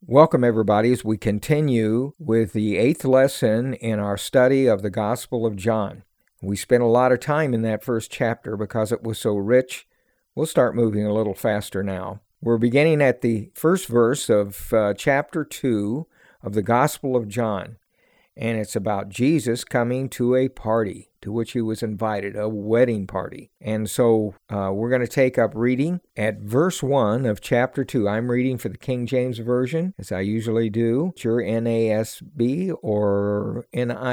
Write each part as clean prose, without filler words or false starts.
Welcome, everybody, as we continue with the 8th lesson in our study of the Gospel of John. We spent a lot of time in that first chapter because it was so rich. We'll start moving a little faster now. We're beginning at the first verse of chapter 2 of the Gospel of John, and it's about Jesus coming to a party to which he was invited, a wedding party. And so we're going to take up reading at verse 1 of chapter 2. I'm reading for the King James Version, as I usually do. Your NASB or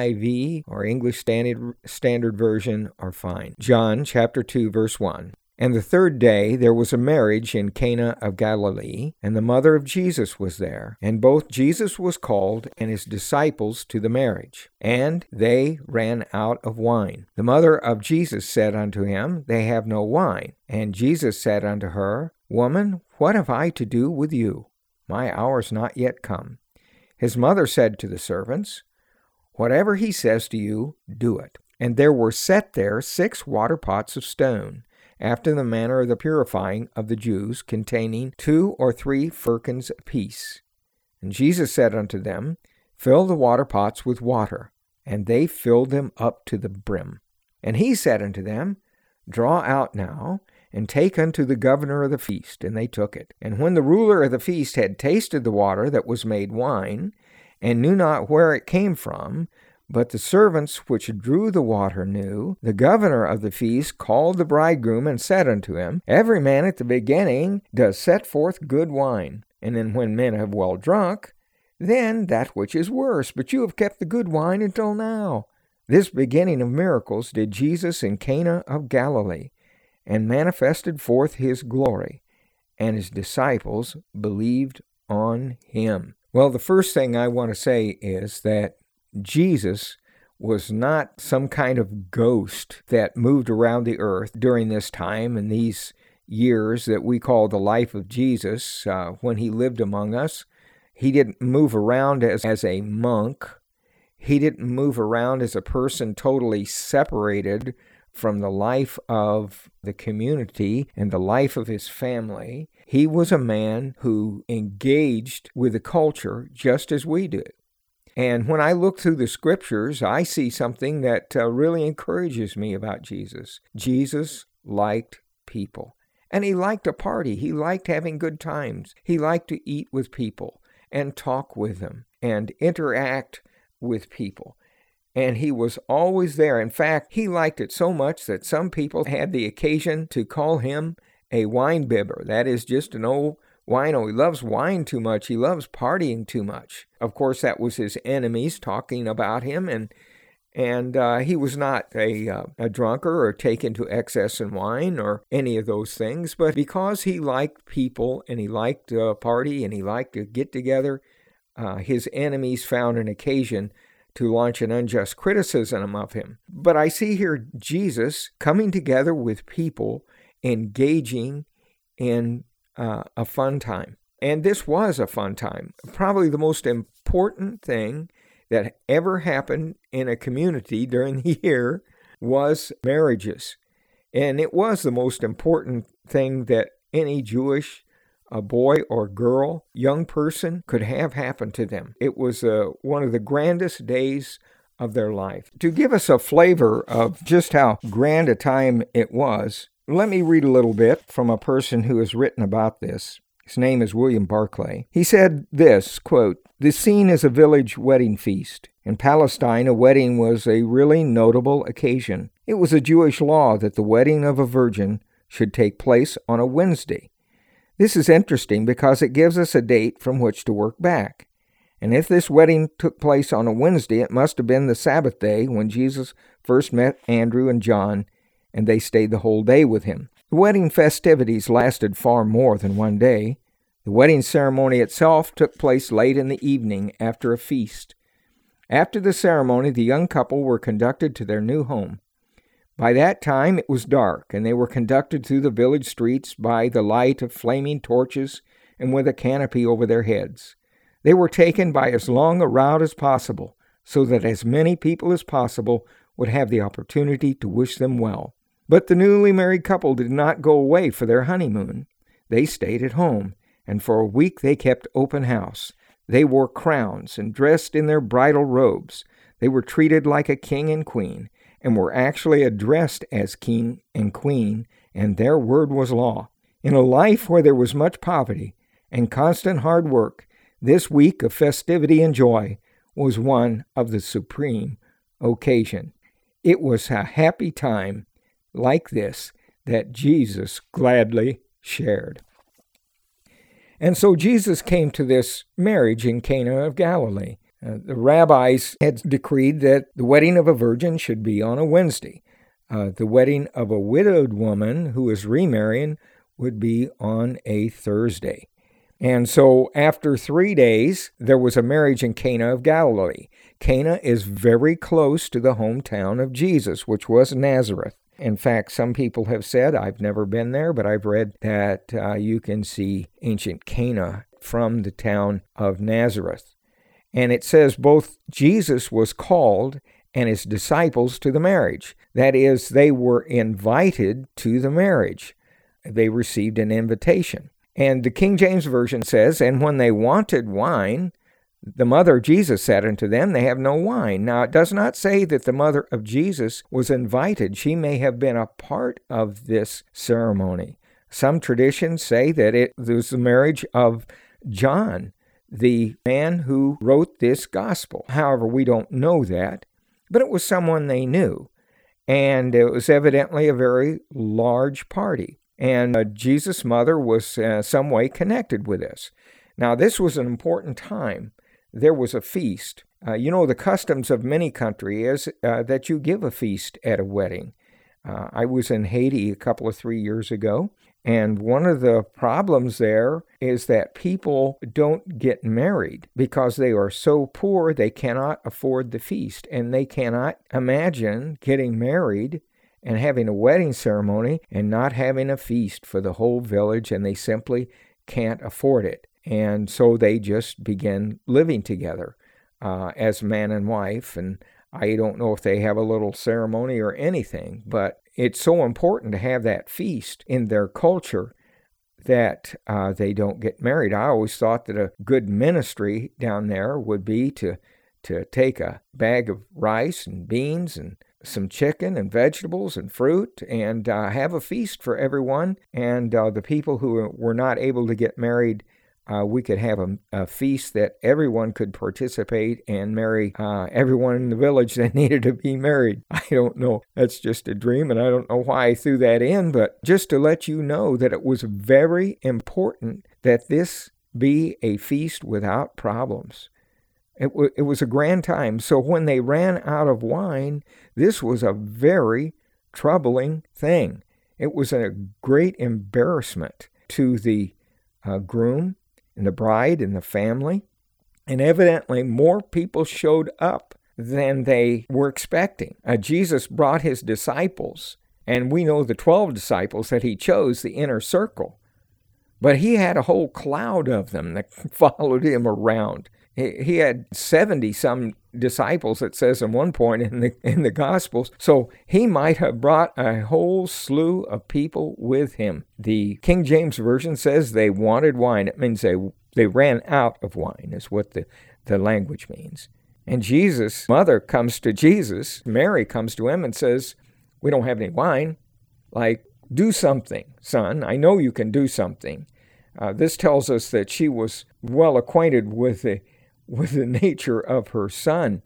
NIV or English Standard Version are fine. John chapter 2, verse 1. And the third day there was a marriage in Cana of Galilee, and the mother of Jesus was there. And both Jesus was called and his disciples to the marriage. And they ran out of wine. The mother of Jesus said unto him, They have no wine. And Jesus said unto her, Woman, what have I to do with you? My hour is not yet come. His mother said to the servants, Whatever he says to you, do it. And there were set there 6 water pots of stone, after the manner of the purifying of the Jews, containing 2 or 3 firkins apiece. And Jesus said unto them, Fill the water pots with water. And they filled them up to the brim. And he said unto them, Draw out now, and take unto the governor of the feast. And they took it. And when the ruler of the feast had tasted the water that was made wine, and knew not where it came from, but the servants which drew the water knew, the governor of the feast called the bridegroom and said unto him, Every man at the beginning does set forth good wine, and then when men have well drunk, then that which is worse. But you have kept the good wine until now. This beginning of miracles did Jesus in Cana of Galilee, and manifested forth his glory, and his disciples believed on him. Well, the first thing I want to say is that Jesus was not some kind of ghost that moved around the earth during this time and these years that we call the life of Jesus when he lived among us. He didn't move around as a monk. He didn't move around as a person totally separated from the life of the community and the life of his family. He was a man who engaged with the culture just as we do. And when I look through the scriptures, I see something that really encourages me about Jesus. Jesus liked people, and he liked a party. He liked having good times. He liked to eat with people and talk with them and interact with people. And he was always there. In fact, he liked it so much that some people had the occasion to call him a wine bibber. That is just an old wino. He loves wine too much. He loves partying too much. Of course, that was his enemies talking about him, and he was not a drunkard or taken to excess in wine or any of those things. But because he liked people and he liked to party and he liked to get together, his enemies found an occasion to launch an unjust criticism of him. But I see here Jesus coming together with people, engaging in a fun time. And this was a fun time. Probably the most important thing that ever happened in a community during the year was marriages. And it was the most important thing that any Jewish boy or girl, young person could have happen to them. It was one of the grandest days of their life. To give us a flavor of just how grand a time it was, let me read a little bit from a person who has written about this. His name is William Barclay. He said this, quote, The scene is a village wedding feast. In Palestine, a wedding was a really notable occasion. It was a Jewish law that the wedding of a virgin should take place on a Wednesday. This is interesting because it gives us a date from which to work back. And if this wedding took place on a Wednesday, it must have been the Sabbath day when Jesus first met Andrew and John, and they stayed the whole day with him. The wedding festivities lasted far more than one day. The wedding ceremony itself took place late in the evening after a feast. After the ceremony, the young couple were conducted to their new home. By that time it was dark, and they were conducted through the village streets by the light of flaming torches and with a canopy over their heads. They were taken by as long a route as possible, so that as many people as possible would have the opportunity to wish them well. But the newly married couple did not go away for their honeymoon. They stayed at home, and for a week they kept open house. They wore crowns and dressed in their bridal robes. They were treated like a king and queen, and were actually addressed as king and queen, and their word was law. In a life where there was much poverty and constant hard work, this week of festivity and joy was one of the supreme occasion. It was a happy time like this that Jesus gladly shared. And so Jesus came to this marriage in Cana of Galilee. The rabbis had decreed that the wedding of a virgin should be on a Wednesday. The wedding of a widowed woman who is remarrying would be on a Thursday. And so after 3 days, there was a marriage in Cana of Galilee. Cana is very close to the hometown of Jesus, which was Nazareth. In fact, some people have said, I've never been there, but I've read that you can see ancient Cana from the town of Nazareth. And it says both Jesus was called and his disciples to the marriage. That is, they were invited to the marriage. They received an invitation. And the King James Version says, and when they wanted wine, the mother of Jesus said unto them, they have no wine. Now, it does not say that the mother of Jesus was invited. She may have been a part of this ceremony. Some traditions say that it was the marriage of John, the man who wrote this gospel. However, we don't know that, but it was someone they knew. And it was evidently a very large party. And Jesus' mother was some way connected with this. Now, this was an important time. There was a feast. The customs of many countries is that you give a feast at a wedding. I was in Haiti a couple of 3 years ago, and one of the problems there is that people don't get married because they are so poor they cannot afford the feast, and they cannot imagine getting married and having a wedding ceremony and not having a feast for the whole village, and they simply can't afford it. And so they just begin living together as man and wife, and I don't know if they have a little ceremony or anything, but it's so important to have that feast in their culture that they don't get married. I always thought that a good ministry down there would be to take a bag of rice and beans and some chicken and vegetables and fruit and have a feast for everyone. And the people who were not able to get married, we could have a feast that everyone could participate and marry everyone in the village that needed to be married. I don't know. That's just a dream, and I don't know why I threw that in, but just to let you know that it was very important that this be a feast without problems. It was a grand time. So when they ran out of wine, this was a very troubling thing. It was a great embarrassment to the groom and the bride and the family. And evidently more people showed up than they were expecting. Jesus brought his disciples, and we know the 12 disciples that he chose, the inner circle. But he had a whole cloud of them that followed him around. He had 70-some disciples, it says in one point in the Gospels. So he might have brought a whole slew of people with him. The King James Version says they wanted wine. It means they ran out of wine, is what the language means. And Jesus' mother comes to Jesus. Mary comes to him and says, we don't have any wine. Like, do something, son. I know you can do something. This tells us that she was well acquainted with the nature of her son.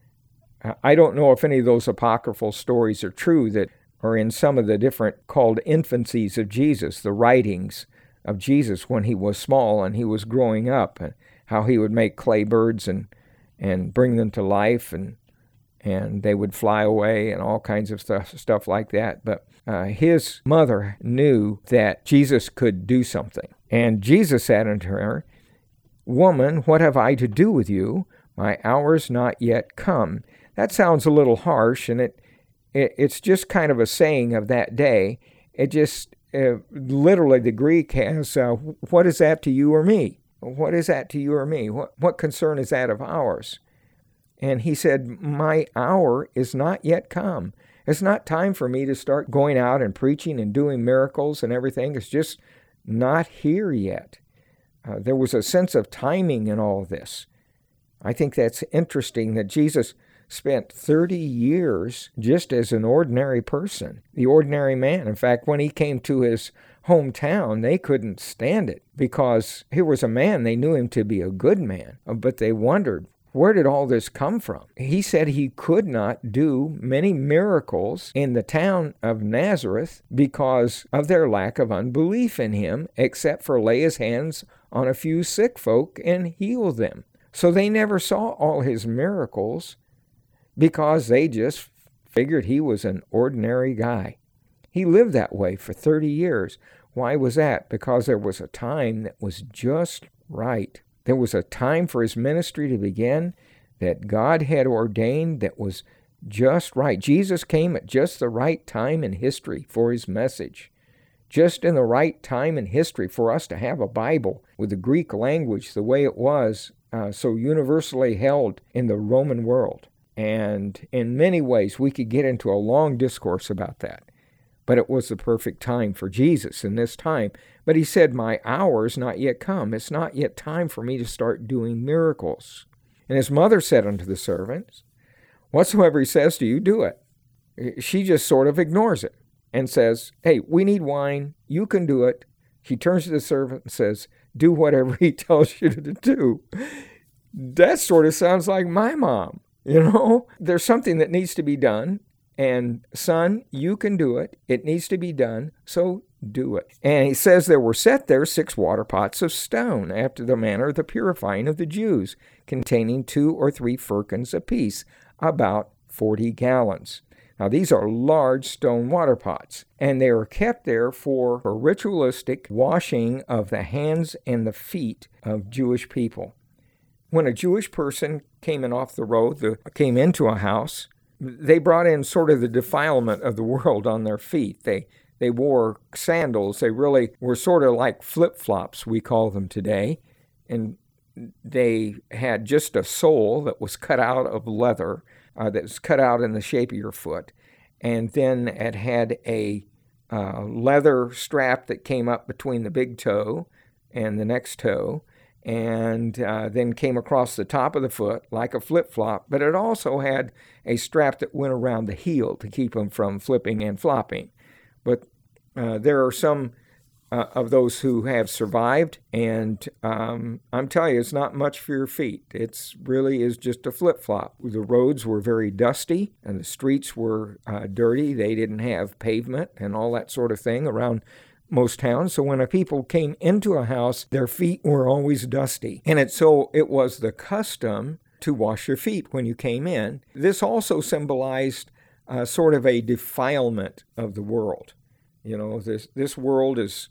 I don't know if any of those apocryphal stories are true that are in some of the different called infancies of Jesus, the writings of Jesus when he was small and he was growing up, and how he would make clay birds and bring them to life, and they would fly away and all kinds of stuff like that. But his mother knew that Jesus could do something. And Jesus said unto her, Woman, what have I to do with you? My hour's not yet come. That sounds a little harsh, and it's just kind of a saying of that day. It just, literally the Greek has, what is that to you or me? What is that to you or me? What concern is that of ours? And he said, my hour is not yet come. It's not time for me to start going out and preaching and doing miracles and everything. It's just not here yet. There was a sense of timing in all this. I think that's interesting that Jesus spent 30 years just as an ordinary person, the ordinary man. In fact, when he came to his hometown, they couldn't stand it because here was a man, they knew him to be a good man, but they wondered, where did all this come from? He said he could not do many miracles in the town of Nazareth because of their lack of unbelief in him, except for lay his hands on a few sick folk and heal them. So they never saw all his miracles because they just figured he was an ordinary guy. He lived that way for 30 years. Why was that? Because there was a time that was just right. There was a time for his ministry to begin that God had ordained that was just right. Jesus came at just the right time in history for his message. Just in the right time in history for us to have a Bible with the Greek language the way it was, so universally held in the Roman world. And in many ways, we could get into a long discourse about that. But it was the perfect time for Jesus in this time. But he said, my hour's not yet come. It's not yet time for me to start doing miracles. And his mother said unto the servants, whatsoever he says to you, do it. She just sort of ignores it and says, hey, we need wine. You can do it. She turns to the servant and says, do whatever he tells you to do. That sort of sounds like my mom. You know, there's something that needs to be done. And son, you can do it. It needs to be done, so do it. And he says there were set there 6 water pots of stone, after the manner of the purifying of the Jews, containing 2 or 3 firkins apiece, about 40 gallons. Now these are large stone water pots, and they are kept there for a ritualistic washing of the hands and the feet of Jewish people. When a Jewish person came in off the road, came into a house, they brought in sort of the defilement of the world on their feet. They wore sandals. They really were sort of like flip-flops, we call them today. And they had just a sole that was cut out of leather, that was cut out in the shape of your foot. And then it had a leather strap that came up between the big toe and the next toe, and then came across the top of the foot like a flip-flop, but it also had a strap that went around the heel to keep them from flipping and flopping. But there are some of those who have survived, and I'm telling you, it's not much for your feet. It really is just a flip-flop. The roads were very dusty, and the streets were dirty. They didn't have pavement and all that sort of thing around most towns. So when a people came into a house, their feet were always dusty. And it was the custom to wash your feet when you came in. This also symbolized sort of a defilement of the world. You know, this world is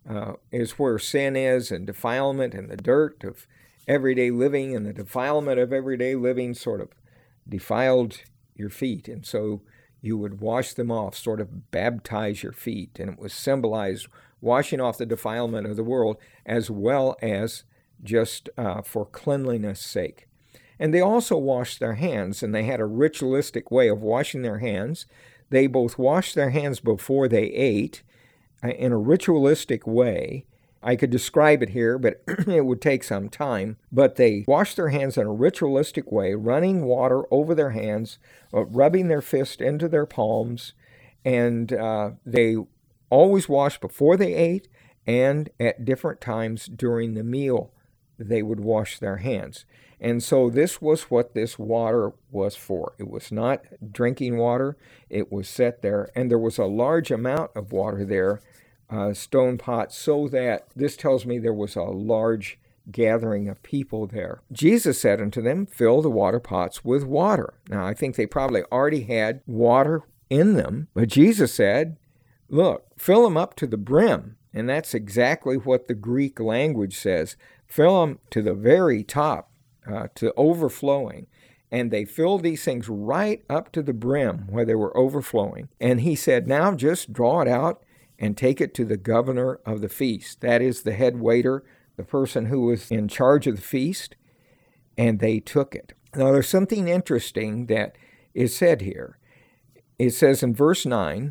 where sin is, and defilement and the dirt of everyday living and the defilement of everyday living sort of defiled your feet. And so you would wash them off, sort of baptize your feet. And it was symbolized washing off the defilement of the world as well as just for cleanliness' sake. And they also washed their hands, and they had a ritualistic way of washing their hands. They both washed their hands before they ate in a ritualistic way. I could describe it here, but it would take some time. But they washed their hands in a ritualistic way, running water over their hands, rubbing their fist into their palms, and they always washed before they ate, and at different times during the meal, they would wash their hands. And so this was what this water was for. It was not drinking water. It was set there, and there was a large amount of water there, stone pots, so that this tells me there was a large gathering of people there. Jesus said unto them, fill the water pots with water. Now, I think they probably already had water in them, but Jesus said, look, fill them up to the brim. And that's exactly what the Greek language says. Fill them to the very top, to overflowing. And they filled these things right up to the brim where they were overflowing. And he said, now just draw it out and take it to the governor of the feast. That is the head waiter, the person who was in charge of the feast, and they took it. Now, there's something interesting that is said here. It says in verse 9,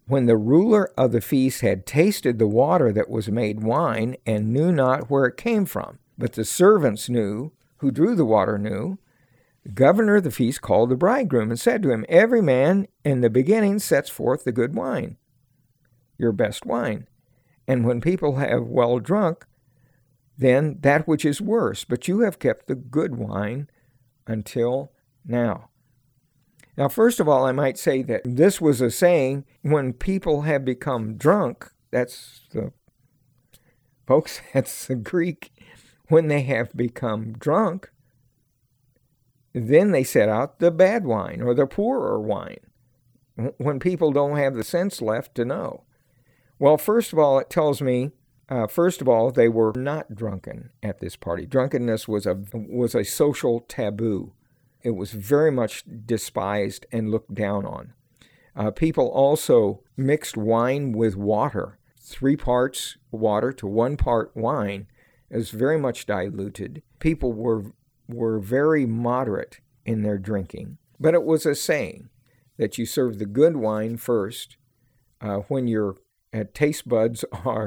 When the ruler of the feast had tasted the water that was made wine, and knew not where it came from, but the servants knew, who drew the water knew, the governor of the feast called the bridegroom and said to him, Every man in the beginning sets forth the good wine, your best wine. And when people have well drunk, then that which is worse. But you have kept the good wine until now. Now, first of all, I might say that this was a saying, when people have become drunk, that's the Greek. When they have become drunk, then they set out the bad wine or the poorer wine, when people don't have the sense left to know. Well, first of all, it tells me, they were not drunken at this party. Drunkenness was a social taboo. It was very much despised and looked down on. People also mixed wine with water. 3 parts water to 1 part wine. It was very much diluted. People were very moderate in their drinking. But it was a saying that you serve the good wine first when your taste buds are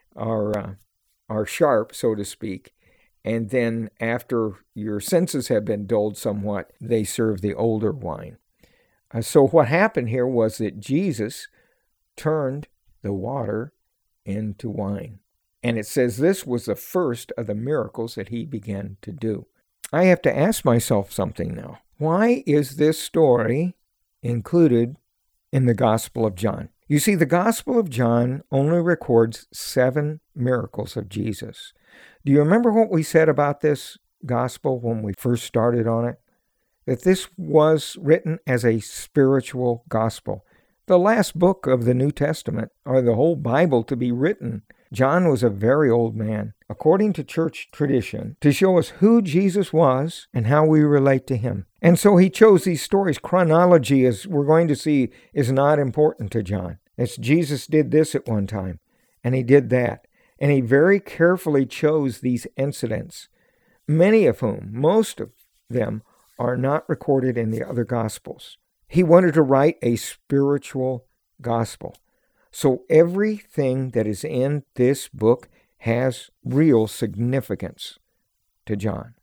sharp, so to speak. And then after your senses have been dulled somewhat, they serve the older wine. So what happened here was that Jesus turned the water into wine. And it says this was the first of the miracles that he began to do. I have to ask myself something now. Why is this story included in the Gospel of John? You see, the Gospel of John only records 7 miracles of Jesus. Do you remember what we said about this gospel when we first started on it? That this was written as a spiritual gospel. The last book of the New Testament, or the whole Bible to be written. John was a very old man, according to church tradition, to show us who Jesus was and how we relate to him. And so he chose these stories. Chronology, as we're going to see, is not important to John. It's Jesus did this at one time, and he did that. And he very carefully chose these incidents, many of whom, most of them, are not recorded in the other Gospels. He wanted to write a spiritual gospel. So everything that is in this book has real significance to John.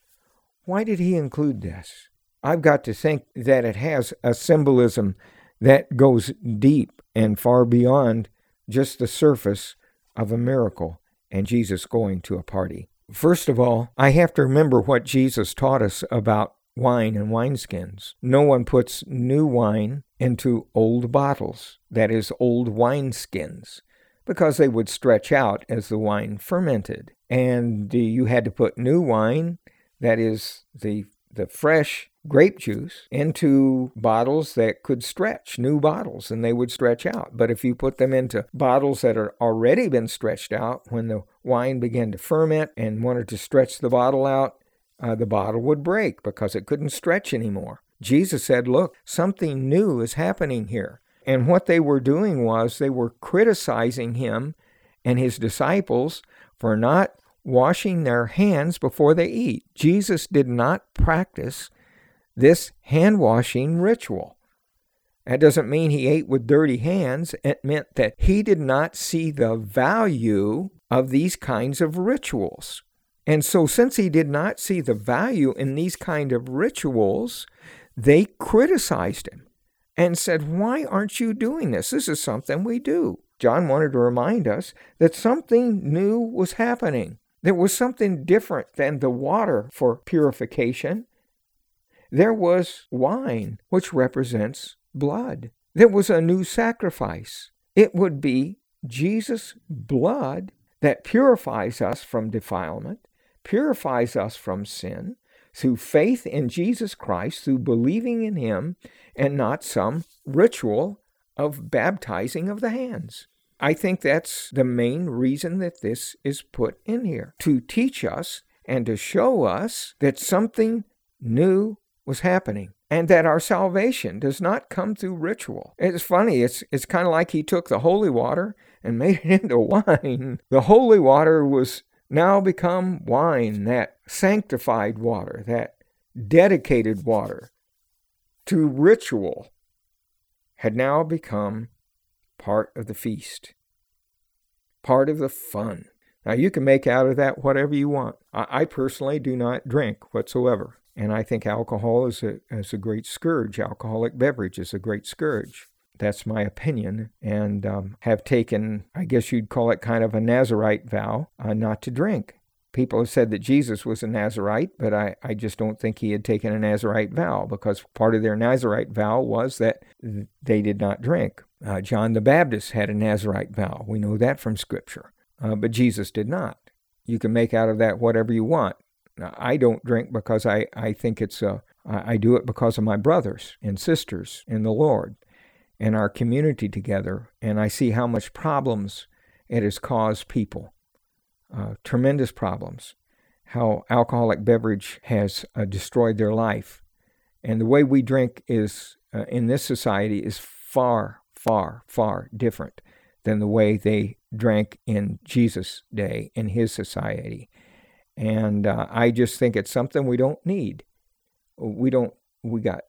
Why did he include this? I've got to think that it has a symbolism that goes deep and far beyond just the surface of a miracle and Jesus going to a party. First of all, I have to remember what Jesus taught us about wine and wineskins. No one puts new wine into old bottles, that is, old wineskins, because they would stretch out as the wine fermented. And you had to put new wine, that is, the fresh grape juice, into bottles that could stretch, new bottles, and they would stretch out. But if you put them into bottles that had already been stretched out, when the wine began to ferment and wanted to stretch the bottle out, the bottle would break because it couldn't stretch anymore. Jesus said, look, something new is happening here. And what they were doing was they were criticizing him and his disciples for not washing their hands before they eat. Jesus did not practice this hand-washing ritual. That doesn't mean he ate with dirty hands. It meant that he did not see the value of these kinds of rituals. And so since he did not see the value in these kind of rituals, they criticized him and said, why aren't you doing this? This is something we do. John wanted to remind us that something new was happening. There was something different than the water for purification. There was wine, which represents blood. There was a new sacrifice. It would be Jesus' blood that purifies us from defilement, purifies us from sin, through faith in Jesus Christ, through believing in him, and not some ritual of baptizing of the hands. I think that's the main reason that this is put in here, to teach us and to show us that something new was happening, and that our salvation does not come through ritual. It's funny, it's kind of like he took the holy water and made it into wine. The holy water was now become wine, that sanctified water, that dedicated water to ritual had now become part of the feast, part of the fun. Now, you can make out of that whatever you want. I personally do not drink whatsoever, and I think alcohol is a great scourge. Alcoholic beverage is a great scourge. That's my opinion, and have taken, I guess you'd call it kind of a Nazirite vow, not to drink. People have said that Jesus was a Nazirite, but I just don't think he had taken a Nazirite vow, because part of their Nazirite vow was that they did not drink. John the Baptist had a Nazirite vow. We know that from Scripture, but Jesus did not. You can make out of that whatever you want. Now, I don't drink because I think I do it because of my brothers and sisters in the Lord and our community together, and I see how much problems it has caused people. Tremendous problems, how alcoholic beverage has destroyed their life. And the way we drink is in this society is far, far, far different than the way they drank in Jesus' day, in his society. And I just think it's something we don't need. We got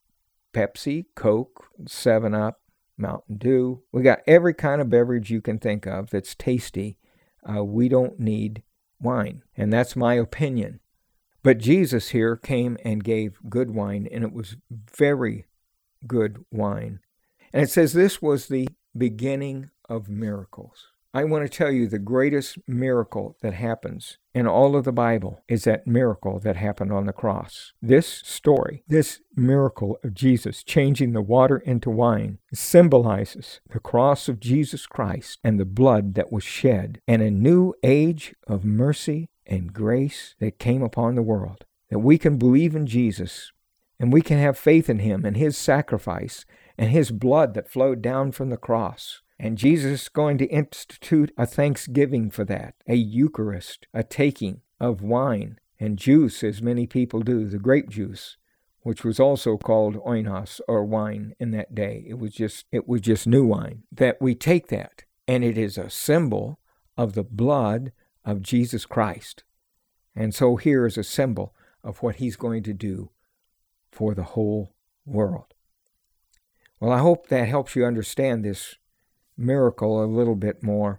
Pepsi, Coke, 7-Up, Mountain Dew. We got every kind of beverage you can think of that's tasty. We don't need wine, and that's my opinion. But Jesus here came and gave good wine, and it was very good wine. And it says this was the beginning of miracles. I want to tell you the greatest miracle that happens in all of the Bible is that miracle that happened on the cross. This story, this miracle of Jesus changing the water into wine, symbolizes the cross of Jesus Christ and the blood that was shed, and a new age of mercy and grace that came upon the world. That we can believe in Jesus, and we can have faith in him and his sacrifice and his blood that flowed down from the cross. And Jesus is going to institute a thanksgiving for that, a Eucharist, a taking of wine and juice, as many people do, the grape juice, which was also called oinos, or wine, in that day. It was just new wine. That we take that, and it is a symbol of the blood of Jesus Christ. And so here is a symbol of what he's going to do for the whole world. Well, I hope that helps you understand this miracle a little bit more.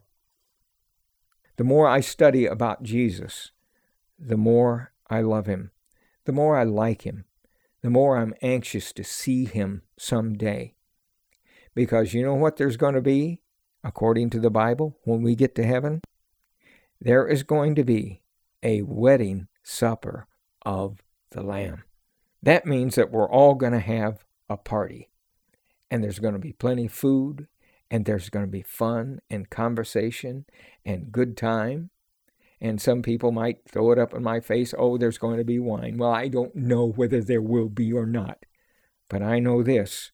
The more I study about Jesus, the more I love him, the more I like him, the more I'm anxious to see him someday. Because you know what there's going to be, according to the Bible, when we get to heaven? There is going to be a wedding supper of the Lamb. That means that we're all going to have a party. And there's going to be plenty of food, and there's going to be fun and conversation and good time. And some people might throw it up in my face, oh, there's going to be wine. Well, I don't know whether there will be or not. But I know this.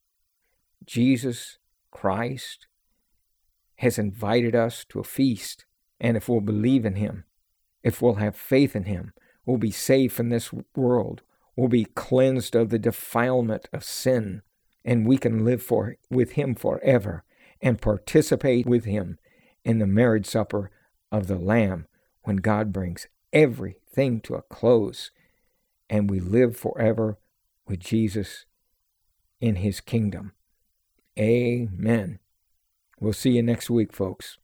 Jesus Christ has invited us to a feast. And if we'll believe in him, if we'll have faith in him, we'll be saved from this world. We'll be cleansed of the defilement of sin. And we can live with him forever and participate with him in the marriage supper of the Lamb when God brings everything to a close and we live forever with Jesus in his kingdom. Amen. We'll see you next week, folks.